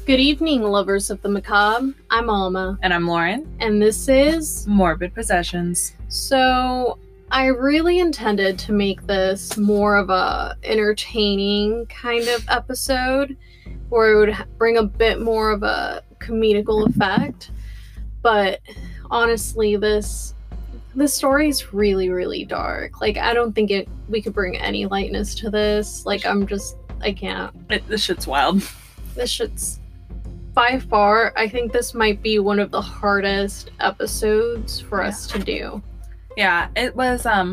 Good evening, lovers of the macabre. I'm Alma. And I'm Lauren. And this is Morbid Possessions. So, I really intended to make this more of a entertaining kind of episode, where it would bring a bit more of a comedical effect. But honestly, this story is really, really dark. Like, I don't think we could bring any lightness to this. Like, I can't. This shit's wild. This shit's by far, I think this might be one of the hardest episodes for us to do. Yeah, it was, I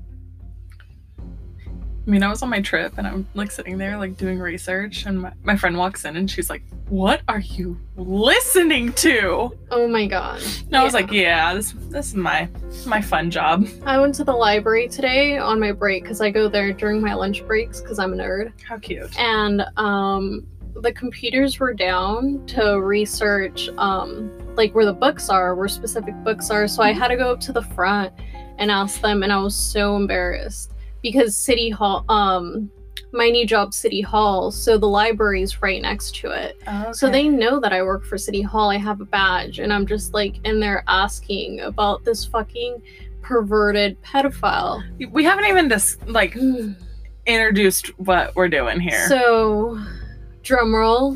was on my trip and I'm like sitting there like doing research and my friend walks in and she's like, "What are you listening to?" Oh my god. And I was like, yeah, this is my fun job. I went to the library today on my break because I go there during my lunch breaks because I'm a nerd. How cute. And the computers were down to research like where the books are, where specific books are, so I had to go up to the front and ask them, and I was so embarrassed because City Hall, my new job, City Hall, so the library's right next to it. Oh, okay. So they know that I work for City Hall, I have a badge, and I'm just like in there asking about this fucking perverted pedophile. We haven't even just like introduced what we're doing here. So, drumroll.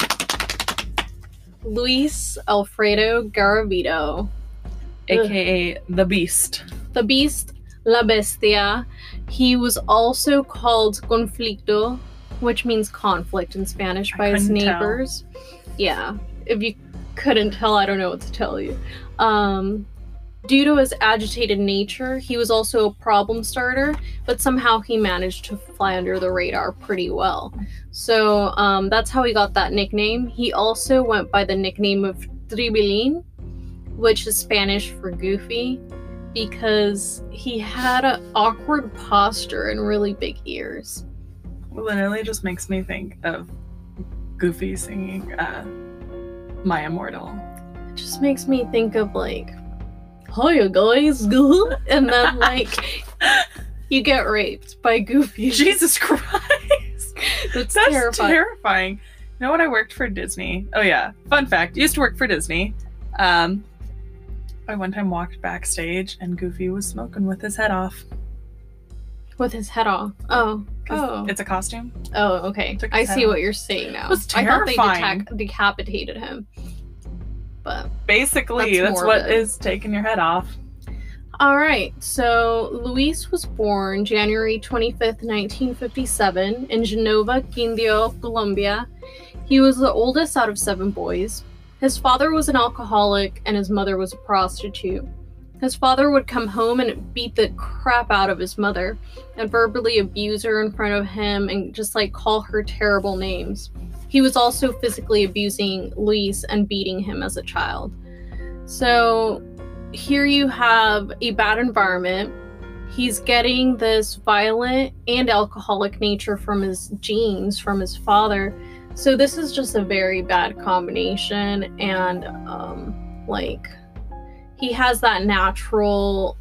Luis Alfredo Garavito, aka the Beast. The Beast, La Bestia. He was also called Conflicto, which means conflict in Spanish, by his neighbors. Yeah, if you couldn't tell, I don't know what to tell you. Due to his agitated nature, he was also a problem starter, but somehow he managed to fly under the radar pretty well. So that's how he got that nickname. He also went by the nickname of Tribilín, which is Spanish for goofy, because he had an awkward posture and really big ears. Literally just makes me think of Goofy singing My Immortal. It just makes me think of like, "Hiya guys," and then like you get raped by Goofy. Jesus Christ. That's terrifying. You know when I worked for Disney? Oh yeah, fun fact, I used to work for Disney. I one time walked backstage and Goofy was smoking with his head off. With his head off? Oh. It's a costume. Oh, okay. I see what you're saying now. It was terrifying. I thought they decapitated him. But basically, that's what is taking your head off. Alright, so Luis was born January 25th, 1957 in Genova, Quindío, Colombia. He was the oldest out of 7 boys. His father was an alcoholic and his mother was a prostitute. His father would come home and beat the crap out of his mother and verbally abuse her in front of him and just like call her terrible names. He was also physically abusing Luis and beating him as a child. So here you have a bad environment. He's getting this violent and alcoholic nature from his genes, from his father. So this is just a very bad combination, and he has that natural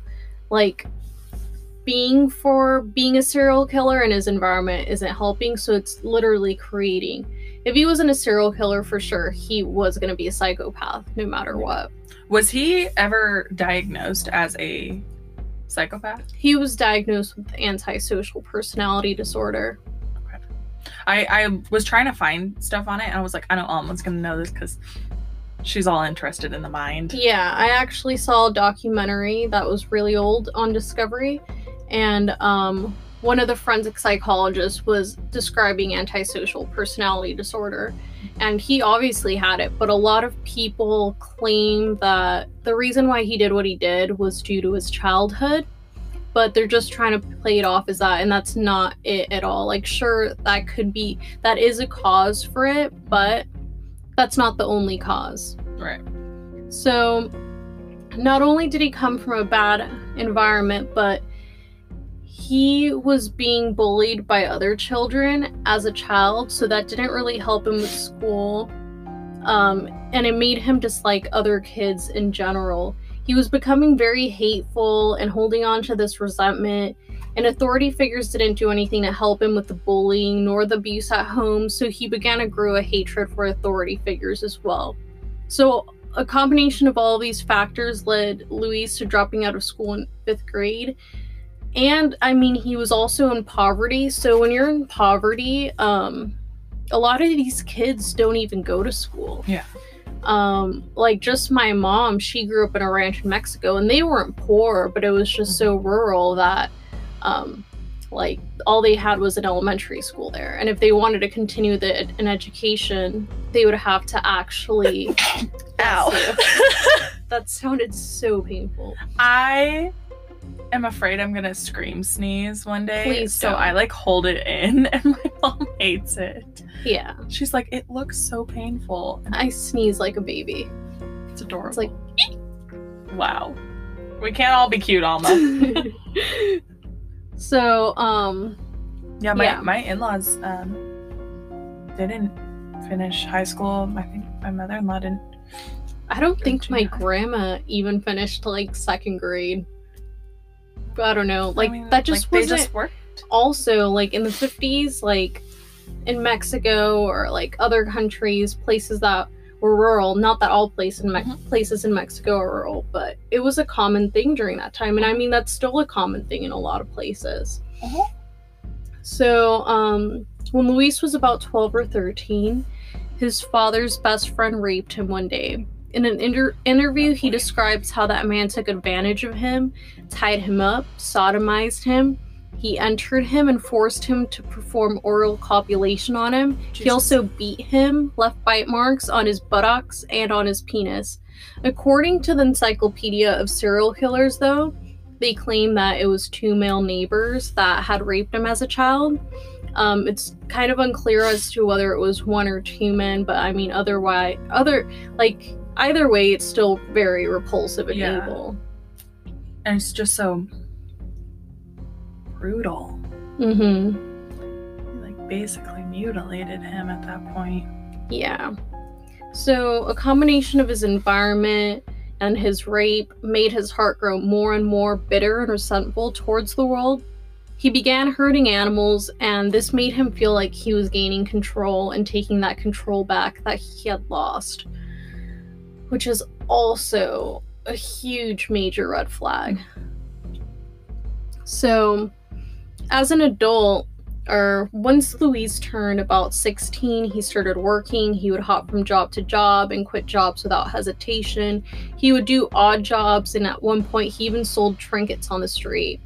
being a serial killer, and his environment isn't helping, so it's literally creating. If he wasn't a serial killer, for sure he was going to be a psychopath no matter what. Was he ever diagnosed as a psychopath? He was diagnosed with antisocial personality disorder. I was trying to find stuff on it, and I was like, I know Alma's gonna know this because she's all interested in the mind. Yeah, I actually saw a documentary that was really old on Discovery, and one of the forensic psychologists was describing antisocial personality disorder, and he obviously had it, but a lot of people claim that the reason why he did what he did was due to his childhood. But they're just trying to play it off as that, and that's not it at all. Like, sure, that is a cause for it, but that's not the only cause. Right. So, not only did he come from a bad environment, but he was being bullied by other children as a child, so that didn't really help him with school. And it made him dislike other kids in general. He was becoming very hateful and holding on to this resentment, and authority figures didn't do anything to help him with the bullying nor the abuse at home, so he began to grow a hatred for authority figures as well. So a combination of all of these factors led Luis to dropping out of school in 5th grade. And I mean, he was also in poverty. So when you're in poverty, a lot of these kids don't even go to school. Yeah. Like just my mom, she grew up in a ranch in Mexico, and they weren't poor, but it was just so rural that like all they had was an elementary school there. And if they wanted to continue an education, they would have to actually Ow. That sounded so painful. I am afraid I'm gonna scream sneeze one day. Please so don't. I like hold it in, and my mom hates it. Yeah. She's like, it looks so painful. And I sneeze like a baby. it's adorable. It's like, wow. We can't all be cute, Alma. so, yeah, my in-laws didn't finish high school. I think my mother-in-law didn't. I don't think my grandma even finished like 2nd grade. I don't know. Like, I mean, that just like, wasn't. They just worked. Also, like in the 50s, like in Mexico or like other countries, places that were rural. Not that all places in Mexico are rural, but it was a common thing during that time. And I mean, that's still a common thing in a lot of places. So, when Luis was about 12 or 13, his father's best friend raped him one day. In an interview, he describes how that man took advantage of him, tied him up, sodomized him. He entered him and forced him to perform oral copulation on him. Jesus. He also beat him, left bite marks on his buttocks and on his penis. According to the Encyclopedia of Serial Killers, though, they claim that it was 2 male neighbors that had raped him as a child. It's kind of unclear as to whether it was 1 or 2 men, but I mean, either way, it's still very repulsive and evil. And it's just so brutal. Mm-hmm. Like, basically mutilated him at that point. Yeah. So, a combination of his environment and his rape made his heart grow more and more bitter and resentful towards the world. He began hurting animals, and this made him feel like he was gaining control and taking that control back that he had lost, which is also a huge major red flag. So, as an adult, or once Luis turned about 16, he started working. He would hop from job to job and quit jobs without hesitation. He would do odd jobs, and at one point he even sold trinkets on the street.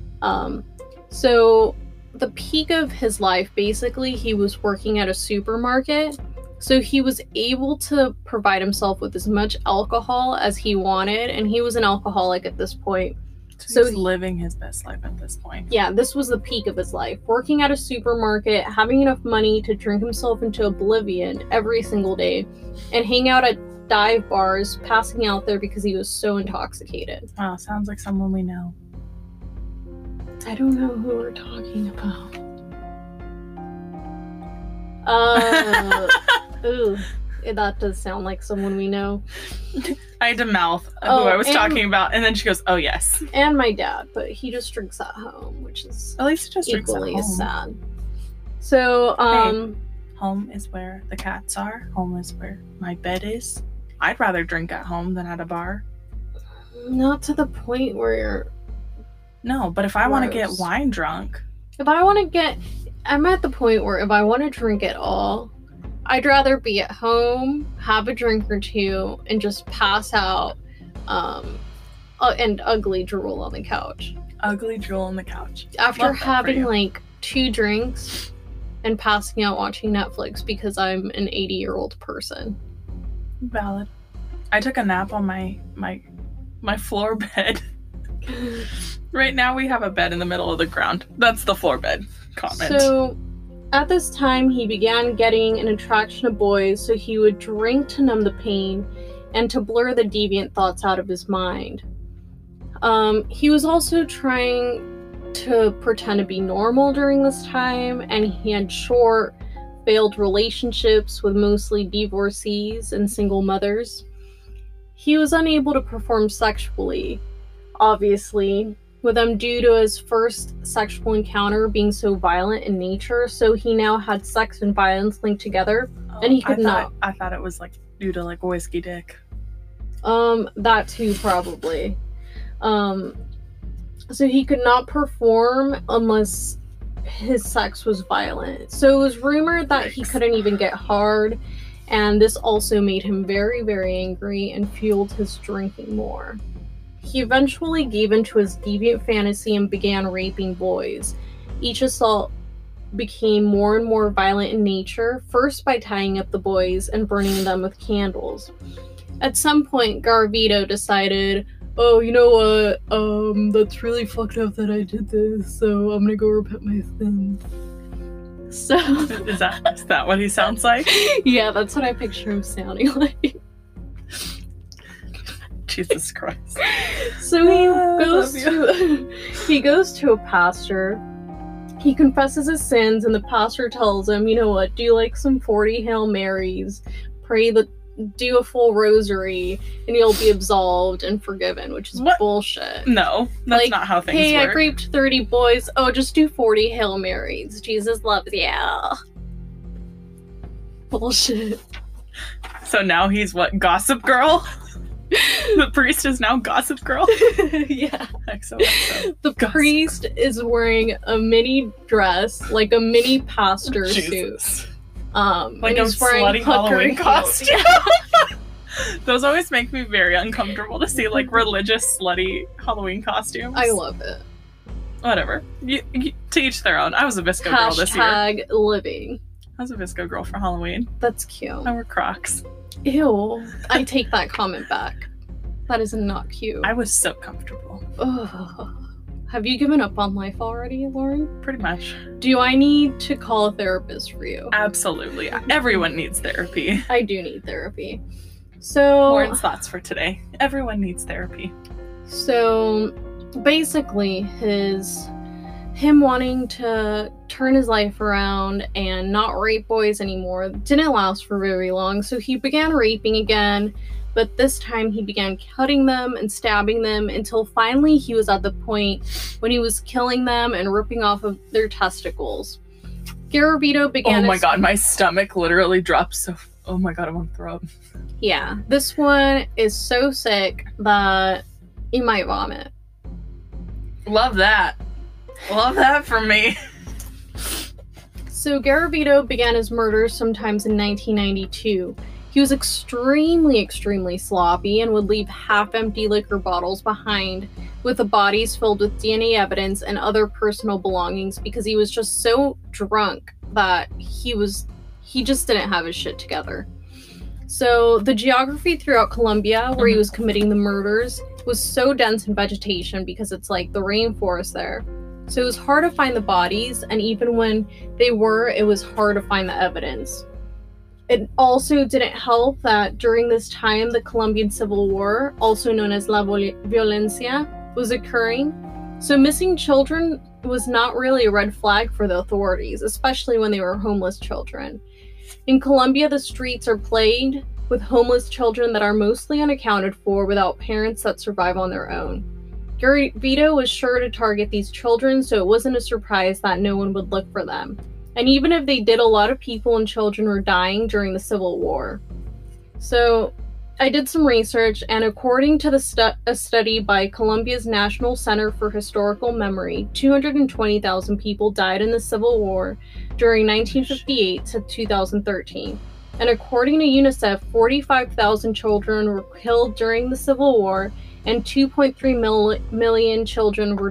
So the peak of his life, basically, he was working at a supermarket. So he was able to provide himself with as much alcohol as he wanted, and he was an alcoholic at this point. So he's living his best life at this point. Yeah, this was the peak of his life. Working at a supermarket, having enough money to drink himself into oblivion every single day, and hang out at dive bars, passing out there because he was so intoxicated. Wow, sounds like someone we know. I don't know who we're talking about. Ooh, that does sound like someone we know. I had to mouth who I was talking about, and then she goes, "Oh yes." And my dad, but he just drinks at home, which is at least he just drinks at home. Sad. So, hey, home is where the cats are. Home is where my bed is. I'd rather drink at home than at a bar. Not to the point where you're. No, but if I want to get wine drunk. I'm at the point where if I want to drink at all, I'd rather be at home, have a drink or two, and just pass out, and ugly drool on the couch. Ugly drool on the couch. After having like 2 drinks and passing out watching Netflix because I'm an 80-year-old person. Valid. I took a nap on my floor bed. Right now we have a bed in the middle of the ground. That's the floor bed comment. So, at this time, he began getting an attraction to boys, so he would drink to numb the pain and to blur the deviant thoughts out of his mind. He was also trying to pretend to be normal during this time, and he had short, failed relationships with mostly divorcees and single mothers. He was unable to perform sexually, obviously, with him due to his first sexual encounter being so violent in nature. So he now had sex and violence linked together, and he could not. I thought it was like due to like whiskey dick. That too, probably. So he could not perform unless his sex was violent. So it was rumored that he couldn't even get hard, and this also made him very, very angry and fueled his drinking more. He eventually gave into his deviant fantasy and began raping boys. Each assault became more and more violent in nature, first by tying up the boys and burning them with candles. At some point, Garavito decided, oh, you know what, that's really fucked up that I did this, so I'm gonna go repent my sins. So... Is that what he sounds like? Yeah, that's what I picture him sounding like. Jesus Christ. So he goes to a pastor. He confesses his sins, and the pastor tells him, you know what, do like some 40 Hail Marys, do a full rosary, and you'll be absolved and forgiven, which is bullshit. No, that's not how things work. Hey, I raped 30 boys. Oh, just do 40 Hail Marys. Jesus loves you. Bullshit. So now he's what, Gossip Girl? The priest is now Gossip Girl? Yeah. XOXO. The priest is wearing a mini dress, like a mini pastor suit. Like a slutty Halloween costume. Those always make me very uncomfortable to see, like, religious slutty Halloween costumes. I love it. Whatever. You, to each their own. I was a Visco girl this year. Hashtag living. I was a Visco girl for Halloween. That's cute. I wore Crocs. Ew. I take that comment back. That is not cute. I was so comfortable. Ugh. Have you given up on life already, Lauren? Pretty much. Do I need to call a therapist for you? Absolutely. Everyone needs therapy. I do need therapy. So... Lauren's thoughts for today. Everyone needs therapy. So, basically, him wanting to turn his life around and not rape boys anymore didn't last for very long, so he began raping again, but this time he began cutting them and stabbing them until finally he was at the point when he was killing them and ripping off of their testicles. Garavito began... Oh my god, my stomach literally dropped so... Oh my god, I want to throw up. Yeah, this one is so sick that you might vomit. Love that. Love that for me. So Garavito began his murders sometimes in 1992. He was extremely, extremely sloppy and would leave half-empty liquor bottles behind with the bodies filled with DNA evidence and other personal belongings because he was just so drunk that he just didn't have his shit together. So the geography throughout Colombia, where he was committing the murders, was so dense in vegetation because it's like the rainforest there. So it was hard to find the bodies, and even when they were, it was hard to find the evidence. It also didn't help that during this time, the Colombian Civil War, also known as La Violencia, was occurring. So missing children was not really a red flag for the authorities, especially when they were homeless children. In Colombia, the streets are plagued with homeless children that are mostly unaccounted for without parents that survive on their own. Garavito was sure to target these children, so it wasn't a surprise that no one would look for them. And even if they did, a lot of people and children were dying during the Civil War. So I did some research, and according to a study by Colombia's National Center for Historical Memory, 220,000 people died in the Civil War during 1958 to 2013. And according to UNICEF, 45,000 children were killed during the Civil War, and 2.3 million children were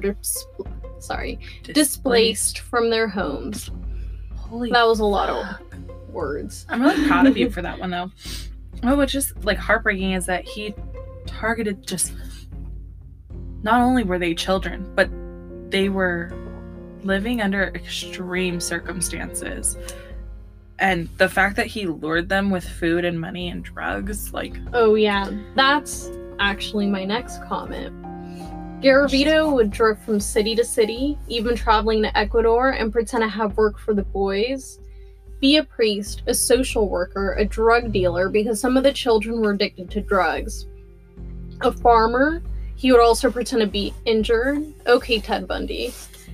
displaced from their homes. That was a lot of words. I'm really proud of you for that one, though. Oh, what's just like heartbreaking is that he targeted just not only were they children, but they were living under extreme circumstances. And the fact that he lured them with food and money and drugs, like... Oh, yeah. That's actually my next comment. Garavito would drift from city to city, even traveling to Ecuador, and pretend to have work for the boys. Be a priest, a social worker, a drug dealer, because some of the children were addicted to drugs. A farmer, He would also pretend to be injured. Okay, Ted Bundy.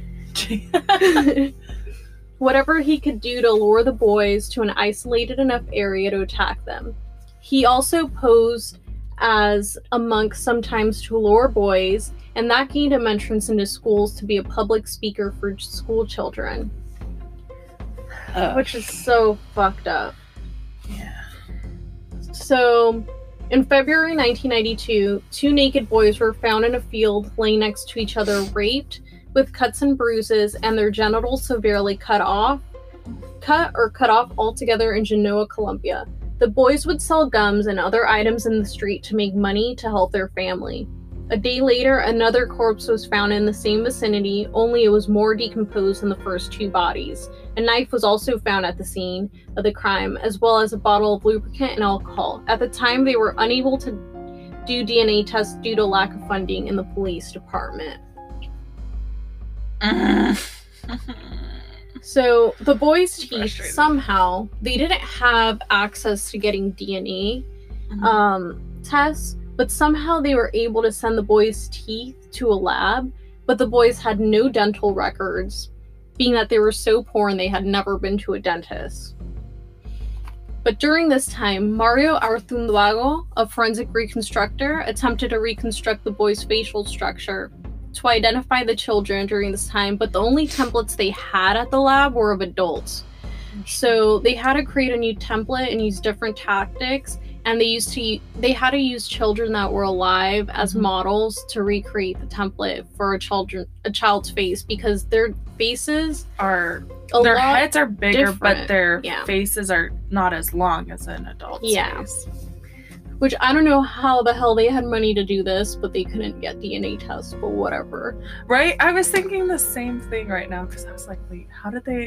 Whatever he could do to lure the boys to an isolated enough area to attack them. He also posed as a monk sometimes to lure boys, and that gained him entrance into schools to be a public speaker for school children. Which is so fucked up. Yeah. So, in February 1992, 2 naked boys were found in a field laying next to each other, raped, with cuts and bruises, and their genitals severely cut off altogether in Genoa, Colombia. The boys would sell gums and other items in the street to make money to help their family. A day later, another corpse was found in the same vicinity, only it was more decomposed than the first 2 bodies. A knife was also found at the scene of the crime, as well as a bottle of lubricant and alcohol. At the time, they were unable to do DNA tests due to lack of funding in the police department. So, the boys' teeth, somehow, they didn't have access to getting DNA tests, but somehow they were able to send the boys' teeth to a lab, but the boys had no dental records, being that they were so poor and they had never been to a dentist. But during this time, Mario Artunduago, a forensic reconstructor, attempted to reconstruct the boys' facial structure to identify the children during this time, but the only templates they had at the lab were of adults. So they had to create a new template and use different tactics, and they had to use children that were alive as models to recreate the template for a child's face, because their faces are their heads are bigger, different. but their faces are not as long as an adult's face. Which I don't know how the hell they had money to do this, but they couldn't get DNA tests, but whatever. Right? I was thinking the same thing right now, because I was like, wait, how did they...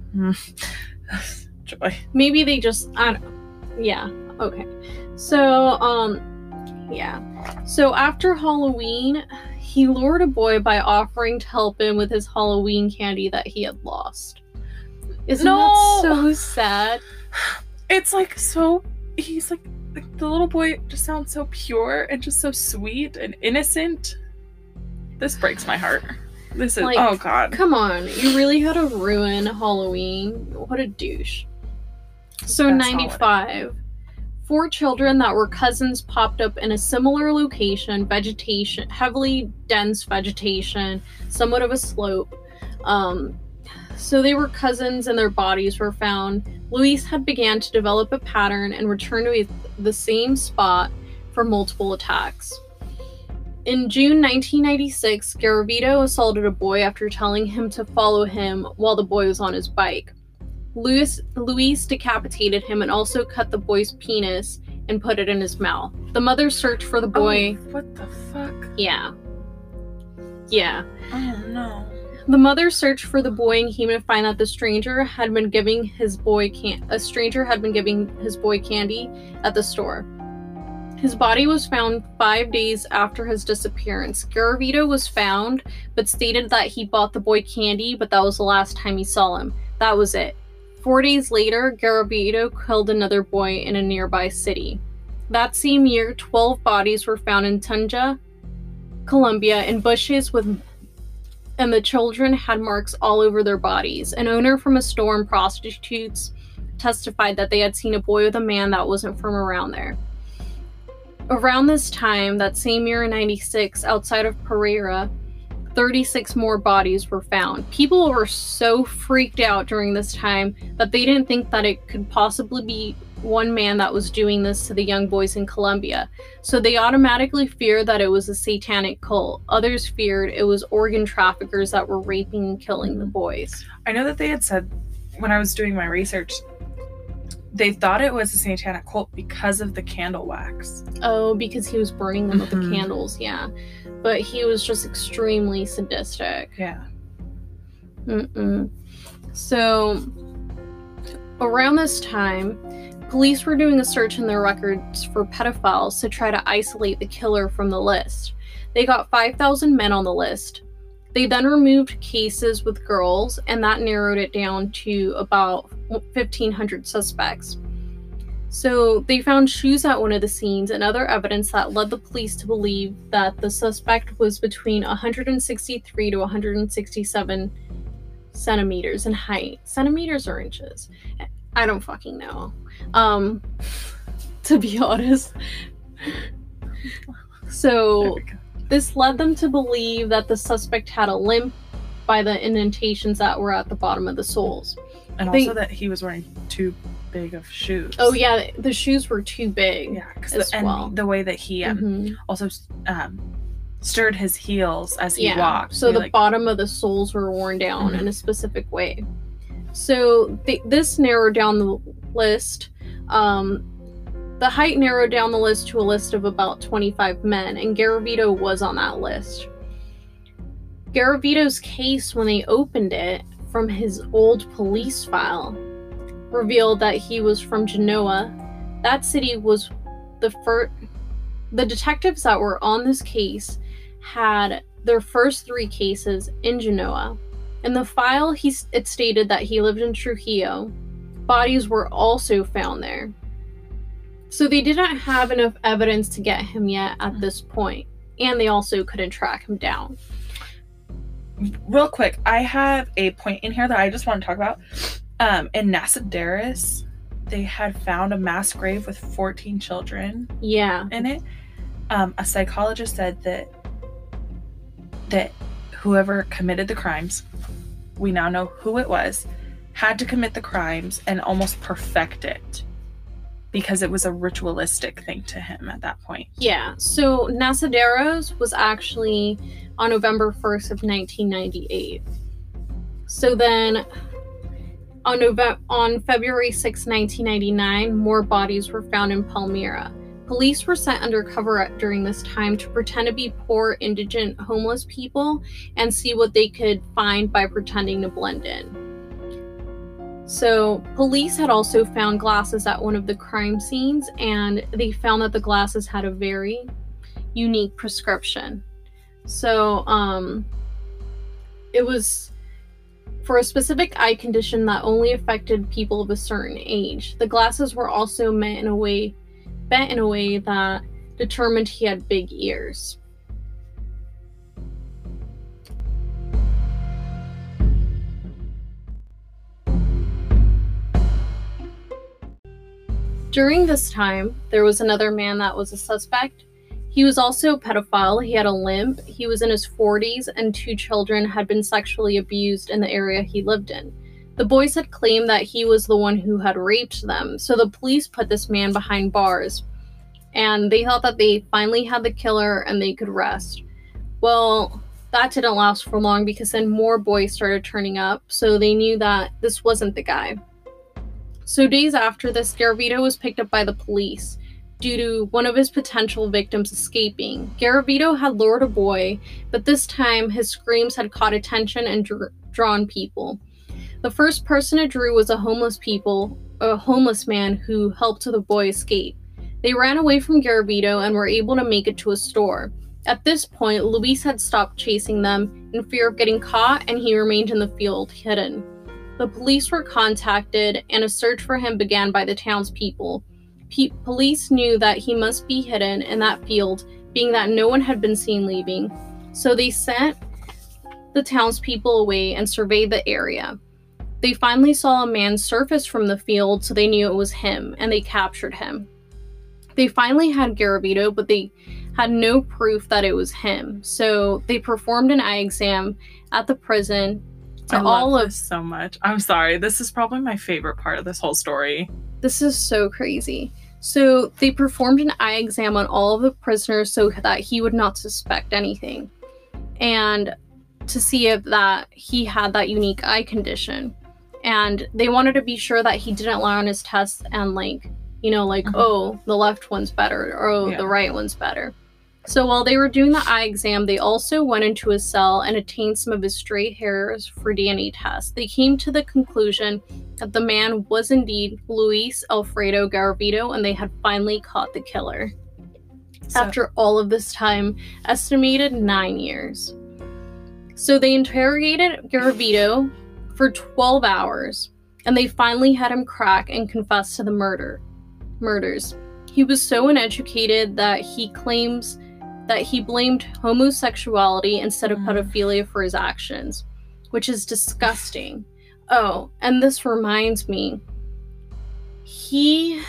Joy. Maybe they just... Yeah, okay. So, So after Halloween, he lured a boy by offering to help him with his Halloween candy that he had lost. Isn't that so sad? It's like so... He's like... The little boy just sounds so pure and just so sweet and innocent. This breaks my heart. This is, oh god. Come on, you really had to ruin Halloween. What a douche. So in 95, 4 children that were cousins popped up in a similar location, heavily dense vegetation, somewhat of a slope. So they were cousins and their bodies were found. Luis had began to develop a pattern and returned to the same spot for multiple attacks. In June 1996, Garavito assaulted a boy after telling him to follow him while the boy was on his bike. Luis decapitated him and also cut the boy's penis and put it in his mouth. The mother searched for the boy. Oh, what the fuck? Yeah. Oh no. The mother searched for the boy and came to find that a stranger had been giving his boy candy at the store. His body was found 5 days after his disappearance. Garavito was found, but stated that he bought the boy candy, but that was the last time he saw him. That was it. 4 days later, Garavito killed another boy in a nearby city. That same year, 12 bodies were found in Tunja, Colombia, in bushes and the children had marks all over their bodies. An owner from a store and prostitutes testified that they had seen a boy with a man that wasn't from around there. Around this time, that same year in 96, outside of Pereira, 36 more bodies were found. People were so freaked out during this time that they didn't think that it could possibly be one man that was doing this to the young boys in Colombia. So they automatically feared that it was a satanic cult. Others feared it was organ traffickers that were raping and killing the boys. I know that they had said, when I was doing my research, they thought it was a satanic cult because of the candle wax. Oh, because he was burning them with the candles, yeah. But he was just extremely sadistic. Yeah. So, around this time, police were doing a search in their records for pedophiles to try to isolate the killer from the list. They got 5,000 men on the list. They then removed cases with girls, and that narrowed it down to about 1,500 suspects. So they found shoes at one of the scenes and other evidence that led the police to believe that the suspect was between 163 to 167 centimeters in height. Centimeters or inches? I don't fucking know. To be honest. So this led them to believe that the suspect had a limp by the indentations that were at the bottom of the soles. And also that he was wearing too big of shoes. Oh yeah, the shoes were too big. Yeah, and the way that he also stirred his heels as he walked. So the bottom of the soles were worn down in a specific way. So this narrowed down the list. The height narrowed down the list to a list of about 25 men, and Garavito was on that list. Garavito's case, when they opened it from his old police file, revealed that he was from Genoa. That city was the first. The detectives that were on this case had their first 3 cases in Genoa. In the file, it stated that he lived in Trujillo. Bodies were also found there. So they didn't have enough evidence to get him yet at this point, and they also couldn't track him down. Real quick, I have a point in here that I just want to talk about. In Nasadaris, they had found a mass grave with 14 children in it. A psychologist said that whoever committed the crimes, we now know who it was, had to commit the crimes and almost perfect it, because it was a ritualistic thing to him at that point. Yeah, so Nasadaros was actually on November 1st of 1998. So then on February 6, 1999, more bodies were found in Palmyra. Police were sent undercover during this time to pretend to be poor, indigent, homeless people and see what they could find by pretending to blend in. So, police had also found glasses at one of the crime scenes, and they found that the glasses had a very unique prescription. So, it was for a specific eye condition that only affected people of a certain age. The glasses were also bent in a way that determined he had big ears. During this time, there was another man that was a suspect. He was also a pedophile. He had a limp. He was in his 40s, and 2 children had been sexually abused in the area he lived in. The boys had claimed that he was the one who had raped them, so the police put this man behind bars, and they thought that they finally had the killer and they could rest. Well, that didn't last for long, because then more boys started turning up, so they knew that this wasn't the guy. So days after this, Garavito was picked up by the police due to one of his potential victims escaping. Garavito had lured a boy, but this time his screams had caught attention and drawn people. The first person it drew was a homeless man who helped the boy escape. They ran away from Garavito and were able to make it to a store. At this point, Luis had stopped chasing them in fear of getting caught, and he remained in the field, hidden. The police were contacted, and a search for him began by the townspeople. Police knew that he must be hidden in that field, being that no one had been seen leaving. So they sent the townspeople away and surveyed the area. They finally saw a man surface from the field, so they knew it was him, and they captured him. They finally had Garavito, but they had no proof that it was him. So they performed an eye exam at the prison. I love this so much. I'm sorry. This is probably my favorite part of this whole story. This is so crazy. So they performed an eye exam on all of the prisoners so that he would not suspect anything, and to see if that he had that unique eye condition. And they wanted to be sure that he didn't lie on his test and oh, the left one's better, or the right one's better. So while they were doing the eye exam, they also went into his cell and obtained some of his stray hairs for DNA tests. They came to the conclusion that the man was indeed Luis Alfredo Garavito, and they had finally caught the killer. After all of this time, estimated 9 years. So they interrogated Garavito for 12 hours, and they finally had him crack and confess to the murder. murders. He was so uneducated that he claims that he blamed homosexuality instead of pedophilia for his actions, which is disgusting. Oh, and this reminds me, he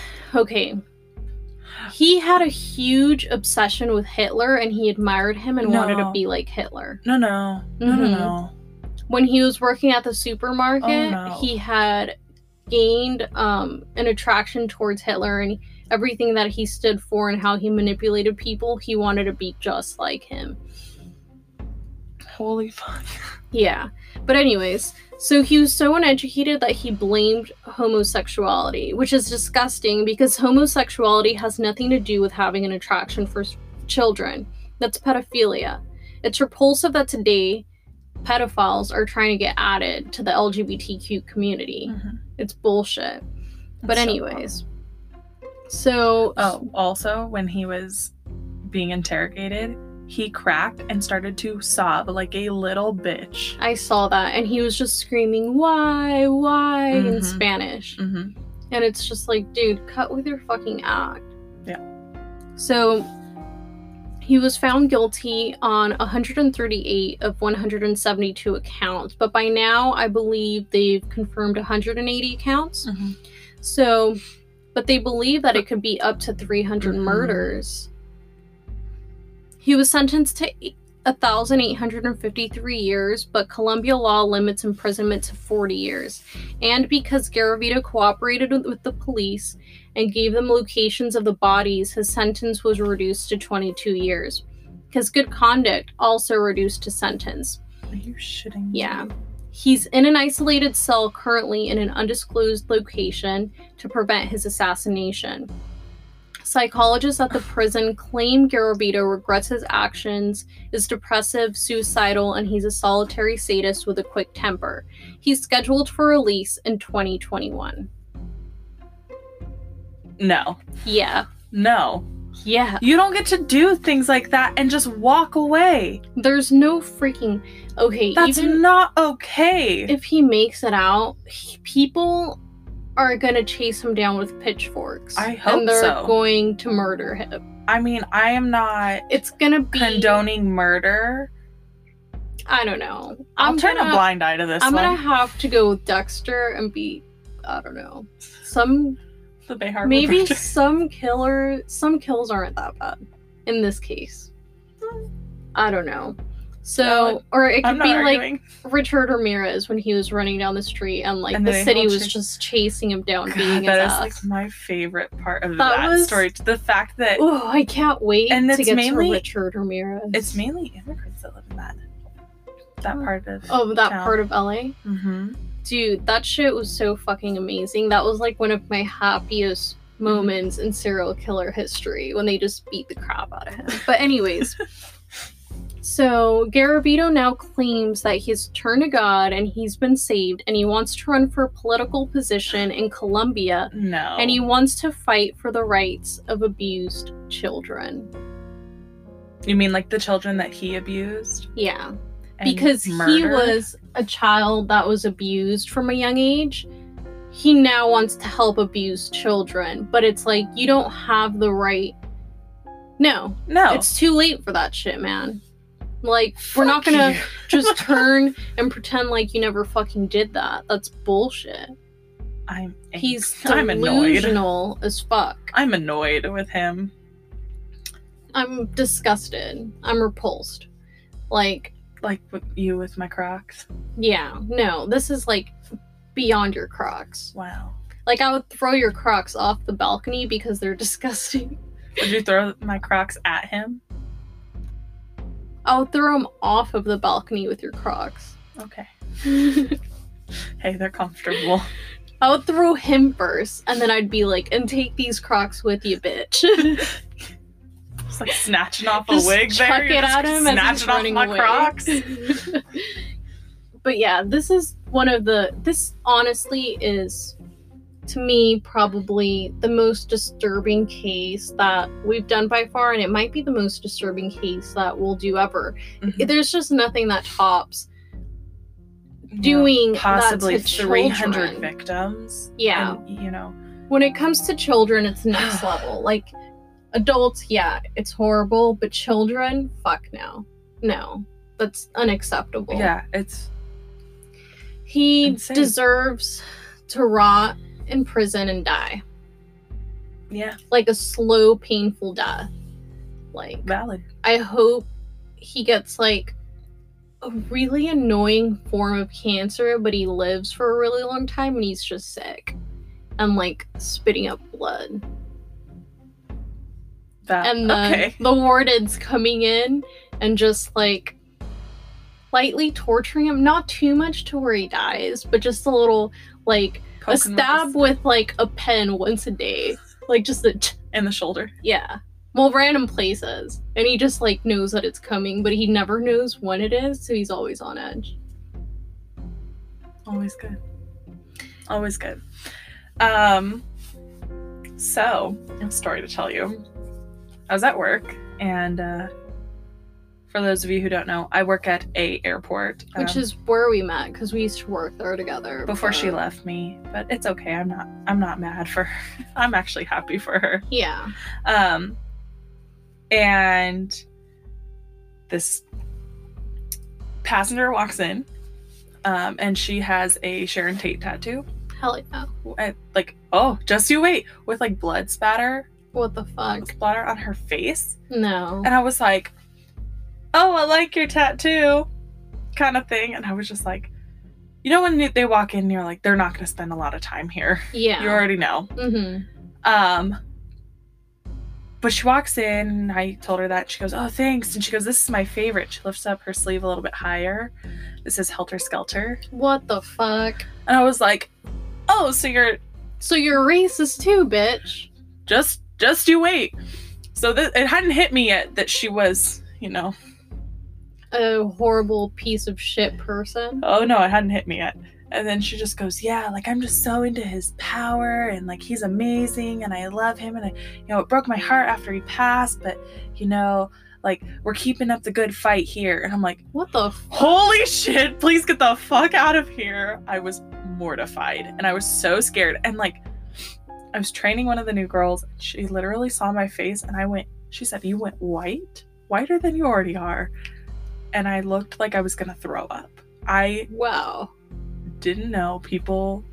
had a huge obsession with Hitler, and he admired him and wanted to be like Hitler. No. When he was working at the supermarket, he had gained an attraction towards Hitler and everything that he stood for and how he manipulated people. He wanted to be just like him. Holy fuck. Yeah. But anyways, so he was so uneducated that he blamed homosexuality, which is disgusting because homosexuality has nothing to do with having an attraction for children. That's pedophilia. It's repulsive that today pedophiles are trying to get added to the LGBTQ community. It's bullshit. But anyways. So... Oh, also, when he was being interrogated, he cracked and started to sob like a little bitch. I saw that, and he was just screaming, why, in Spanish. And it's just like, dude, cut with your fucking act. Yeah. So, he was found guilty on 138 of 172 accounts, but by now, I believe they've confirmed 180 counts. So, but they believe that it could be up to 300 murders. He was sentenced to 1,853 years, but Colombia law limits imprisonment to 40 years. And because Garavito cooperated with the police and gave them locations of the bodies, his sentence was reduced to 22 years. Because good conduct also reduced his sentence. Are you shitting me? Yeah. He's in an isolated cell currently in an undisclosed location to prevent his assassination. Psychologists at the prison claim Garavito regrets his actions, is depressive, suicidal, and he's a solitary sadist with a quick temper. He's scheduled for release in 2021. No. Yeah. No. Yeah. You don't get to do things like that and just walk away. There's no freaking... Okay, that's even not okay. If he makes it out, people are gonna chase him down with pitchforks. I hope so. And they're going to murder him. I mean, I am not... It's gonna be... condoning murder. I don't know. I'll turn a blind eye to this one. I'm gonna have to go with Dexter and be... I don't know. The Bay Harbor maybe Project. some kills aren't that bad in this case. I don't know. So, or it could be arguing. Like Richard Ramirez when he was running down the street and like the city was just chasing him down, beating his ass. That is like my favorite part of that story. The fact that I can't wait to get to Richard Ramirez. It's mainly immigrants that live in that part of part of LA. Dude, that shit was so fucking amazing. That was like one of my happiest moments in serial killer history when they just beat the crap out of him. But anyways. So, Garavito now claims that he's turned to God and he's been saved and he wants to run for a political position in Colombia. No. And he wants to fight for the rights of abused children. You mean like the children that he abused? Yeah. Because he was a child that was abused from a young age. He now wants to help abused children. But it's like, you don't have the right... No. It's too late for that shit, man. Like, we're not gonna just turn and pretend like you never fucking did that. That's bullshit. He's delusional as fuck. I'm annoyed with him. I'm disgusted. I'm repulsed. Like with you with my Crocs? Yeah. No, this is like beyond your Crocs. Wow. Like, I would throw your Crocs off the balcony because they're disgusting. Would you throw my Crocs at him? I'll throw them off of the balcony with your Crocs. Okay. Hey, they're comfortable. I would throw him first, and then I'd be like, and take these Crocs with you, bitch. Just like snatching off a wig there. Chuck it at him as he's running away. Crocs. But yeah, this honestly is, to me, probably the most disturbing case that we've done by far, and it might be the most disturbing case that we'll do ever. There's just nothing that tops doing possibly that to 300 children. victims. Yeah. And, when it comes to children, it's next level. Like, adults, yeah, it's horrible, but children, fuck no. No, that's unacceptable. Yeah, it's He insane. deserves to rot in prison and die. Yeah. Like a slow, painful death. Like, valid. I hope he gets, like, a really annoying form of cancer, but he lives for a really long time and he's just sick. And, like, spitting up blood. And then the warden's coming in and just, like, lightly torturing him. Not too much to where he dies, but just a little, like, a stab with, like, a pen once a day. Like, just in the shoulder. Yeah. Well, random places. And he just, like, knows that it's coming, but he never knows when it is, so he's always on edge. Always good. Always good. So, I have a story to tell you. I was at work, and for those of you who don't know, I work at a airport. Which is where we met, because we used to work there together. Before she left me, but it's okay. I'm not mad for her. I'm actually happy for her. Yeah. And this passenger walks in, and she has a Sharon Tate tattoo. Hell yeah. Like, oh, just you wait, with like blood spatter. What the fuck? Splatter on her face. No. And I was like, oh, I like your tattoo, kind of thing. And I was just like, you know, when they walk in, you're like, they're not going to spend a lot of time here. Yeah. You already know. Mm-hmm. But she walks in, and I told her that. She goes, oh, thanks. And she goes, this is my favorite. She lifts up her sleeve a little bit higher. This is Helter Skelter. What the fuck? And I was like, oh, so you're racist too, bitch. Just you wait. So it hadn't hit me yet that she was, you know, a horrible piece of shit person. Oh no, it hadn't hit me yet. And then she just goes, yeah, like, I'm just so into his power, and like, he's amazing, and I love him, and it broke my heart after he passed, but you know, like, we're keeping up the good fight here. And I'm like, what the fuck? Holy shit, please get the fuck out of here. I was mortified, and I was so scared. And like, I was training one of the new girls, and she literally saw my face, and she said, you went white? Whiter than you already are. And I looked like I was gonna throw up. Wow. Didn't know people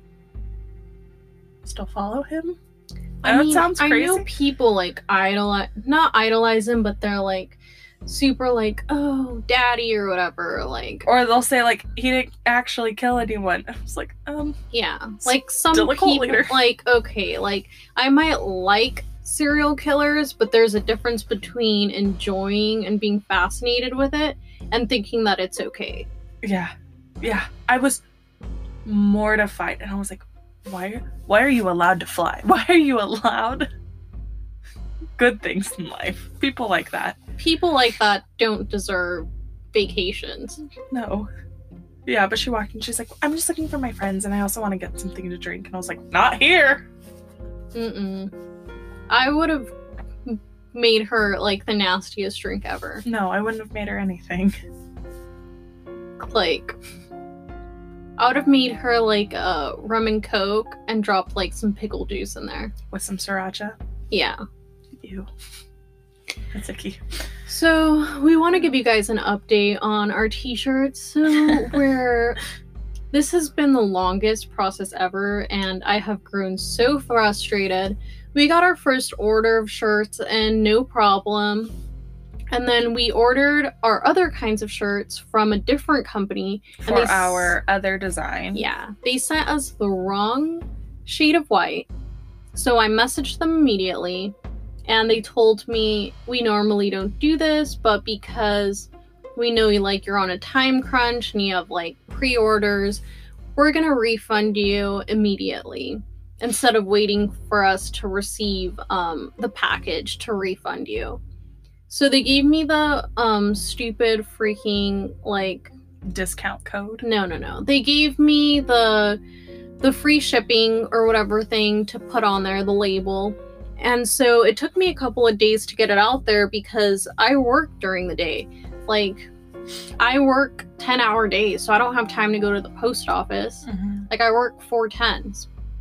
still follow him. I mean, it sounds crazy. I know people like not idolize him, but they're like super like, oh, daddy or whatever, like, or they'll say like he didn't actually kill anyone. I was like, yeah, like some people like, okay, like I might like serial killers, but there's a difference between enjoying and being fascinated with it and thinking that it's okay. Yeah. I was mortified, and I was like, why are you allowed to fly? Why are you allowed good things in life? People like that don't deserve vacations. No. Yeah, but she walked in, she's like, I'm just looking for my friends, and I also want to get something to drink. And I was like, not here. I would have made her like the nastiest drink ever. No, I wouldn't have made her anything. Like, I would have made her like a rum and coke and dropped like some pickle juice in there. With some sriracha? Yeah. Ew. That's icky. So, we want to give you guys an update on our t-shirts. So, this has been the longest process ever, and I have grown so frustrated. We got our first order of shirts and no problem. And then we ordered our other kinds of shirts from a different company. For our other design. Yeah. They sent us the wrong shade of white. So I messaged them immediately. And they told me, we normally don't do this, but because we know you're on a time crunch and you have like pre-orders, we're going to refund you immediately instead of waiting for us to receive the package to refund you. So they gave me the stupid freaking like discount code. No. They gave me the free shipping or whatever thing to put on there, the label. And so it took me a couple of days to get it out there because I work during the day. Like, I work 10-hour days, so I don't have time to go to the post office. Like, I work 4 10s.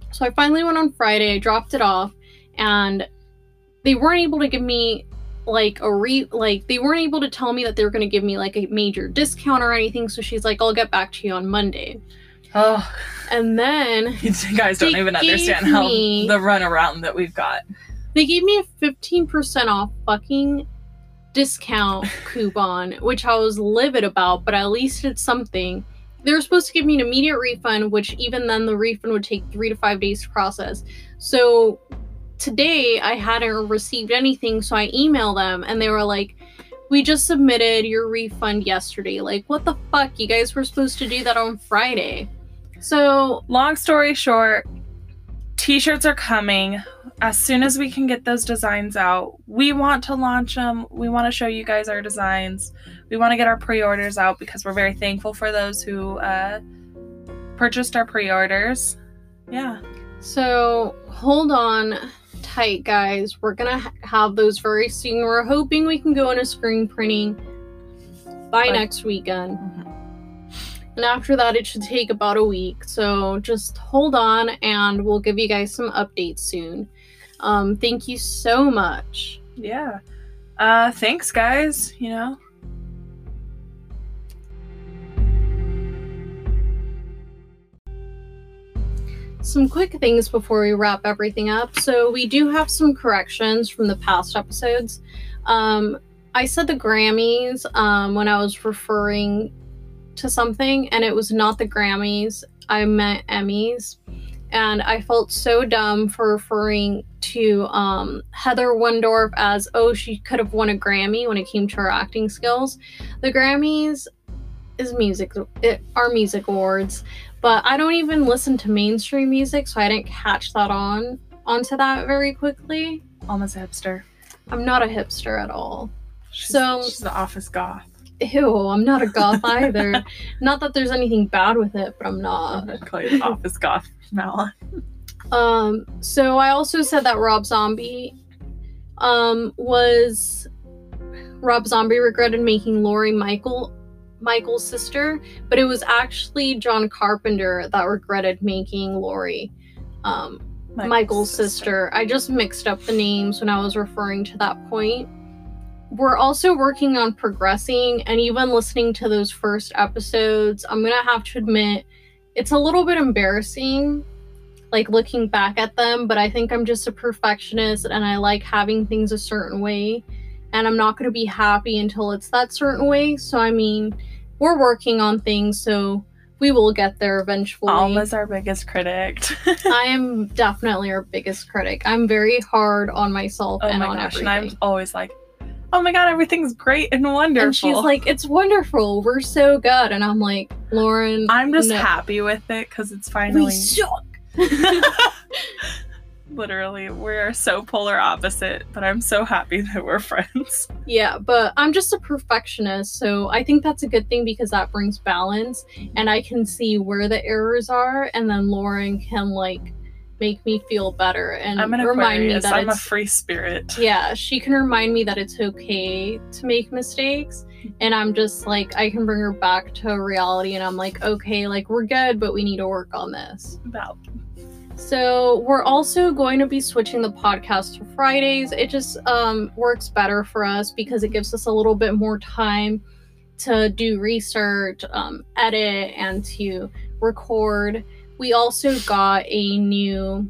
So I finally went on Friday, dropped it off, and they weren't able to give me like they weren't able to tell me that they were going to give me like a major discount or anything. So she's like, I'll get back to you on Monday. Oh. And then you guys don't even understand how the runaround that we've got. They gave me a 15% off fucking discount coupon, which I was livid about, but at least it's something. They were supposed to give me an immediate refund, which even then the refund would take 3 to 5 days to process. So today I hadn't received anything, so I emailed them and they were like, we just submitted your refund yesterday. Like, what the fuck? You guys were supposed to do that on Friday. So, long story short, t-shirts are coming as soon as we can get those designs out. We want to launch them. We want to show you guys our designs. We want to get our pre-orders out because we're very thankful for those who purchased our pre-orders. Yeah. So, hold on tight, guys. We're gonna have those very soon. We're hoping we can go into screen printing by next weekend. Mm-hmm. And after that, it should take about a week. So just hold on and we'll give you guys some updates soon. Thank you so much. Yeah. Thanks, guys. You know. Some quick things before we wrap everything up. So we do have some corrections from the past episodes. I said the Grammys when I was referring to something, and it was not the Grammys. I meant Emmys. And I felt so dumb for referring to Heather Wendorf as, oh, she could have won a Grammy when it came to her acting skills. The Grammys are music awards. But I don't even listen to mainstream music, so I didn't catch that onto that very quickly. Almost a hipster. I'm not a hipster at all. She's the office goth. Ew, I'm not a goth either. Not that there's anything bad with it, but I'm not. I'm call you the office goth from now on. So I also said that Rob Zombie regretted making Lori Michael's sister, but it was actually John Carpenter that regretted making Lori Michael's sister. I just mixed up the names when I was referring to that point. We're also working on progressing, and even listening to those first episodes, I'm gonna have to admit it's a little bit embarrassing, like looking back at them, but I think I'm just a perfectionist and I like having things a certain way, and I'm not gonna be happy until it's that certain way. So I mean, we're working on things, so we will get there eventually. Alma's our biggest critic. I am definitely our biggest critic. I'm very hard on myself and on everything. And I'm always like, oh my god, everything's great and wonderful. And she's like, it's wonderful. We're so good. And I'm like, Lauren, I'm just happy with it because it's finally... We suck. Literally, we're so polar opposite, but I'm so happy that we're friends. Yeah, but I'm just a perfectionist, so I think that's a good thing because that brings balance, and I can see where the errors are, and then Lauren can, like, make me feel better and remind me that I'm a free spirit. Yeah, she can remind me that it's okay to make mistakes, and I'm just like, I can bring her back to reality, and I'm like, okay, like, we're good, but we need to work on this. So we're also going to be switching the podcast to Fridays. It just works better for us because it gives us a little bit more time to do research, edit, and to record. We also got a new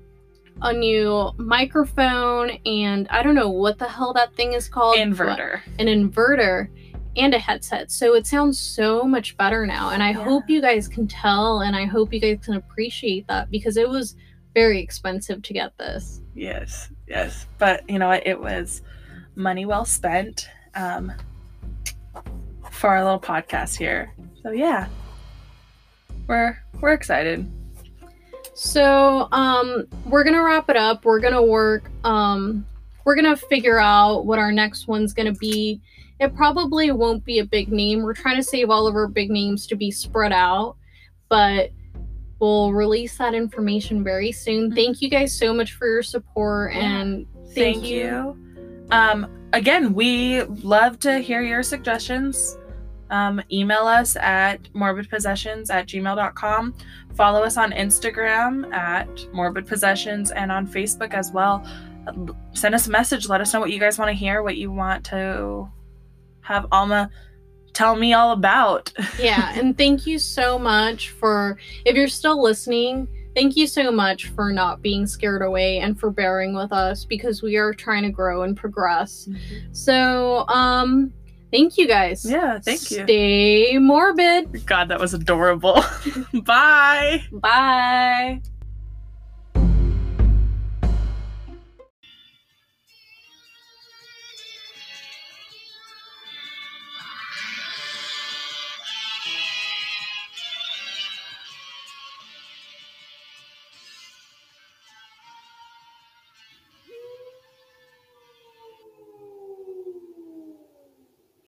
microphone, and I don't know what the hell that thing is called. Inverter. An inverter and a headset. So it sounds so much better now. And I hope you guys can tell, and I hope you guys can appreciate that because it was very expensive to get this. Yes. But you know what? It was money well spent for our little podcast here. So yeah. We're excited. So, we're gonna wrap it up. We're gonna work, we're gonna figure out what our next one's gonna be. It probably won't be a big name. We're trying to save all of our big names to be spread out, but we'll release that information very soon. Thank you guys so much for your support, and thank you. Again, we love to hear your suggestions. Email us at morbidpossessions@gmail.com. Follow us on Instagram at morbidpossessions and on Facebook as well. Send us a message. Let us know what you guys want to hear, what you want to have Alma tell me all about. Yeah, and thank you so much for, if you're still listening, thank you so much for not being scared away and for bearing with us, because we are trying to grow and progress. Mm-hmm. So, thank you guys. Yeah, thank you. Stay morbid. God, that was adorable. Bye. Bye.